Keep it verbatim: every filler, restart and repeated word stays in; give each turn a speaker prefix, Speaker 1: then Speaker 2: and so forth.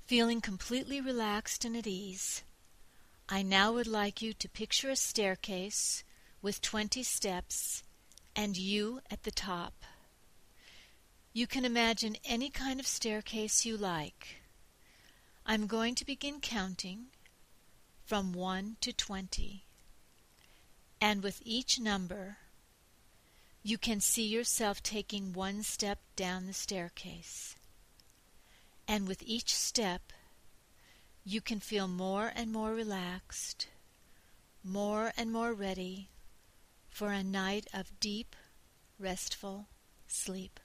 Speaker 1: Feeling completely relaxed and at ease, I now would like you to picture a staircase with twenty steps and you at the top. You can imagine any kind of staircase you like. I'm going to begin counting from one to twenty, and with each number, you can see yourself taking one step down the staircase. And with each step, you can feel more and more relaxed, more and more ready for a night of deep, restful sleep.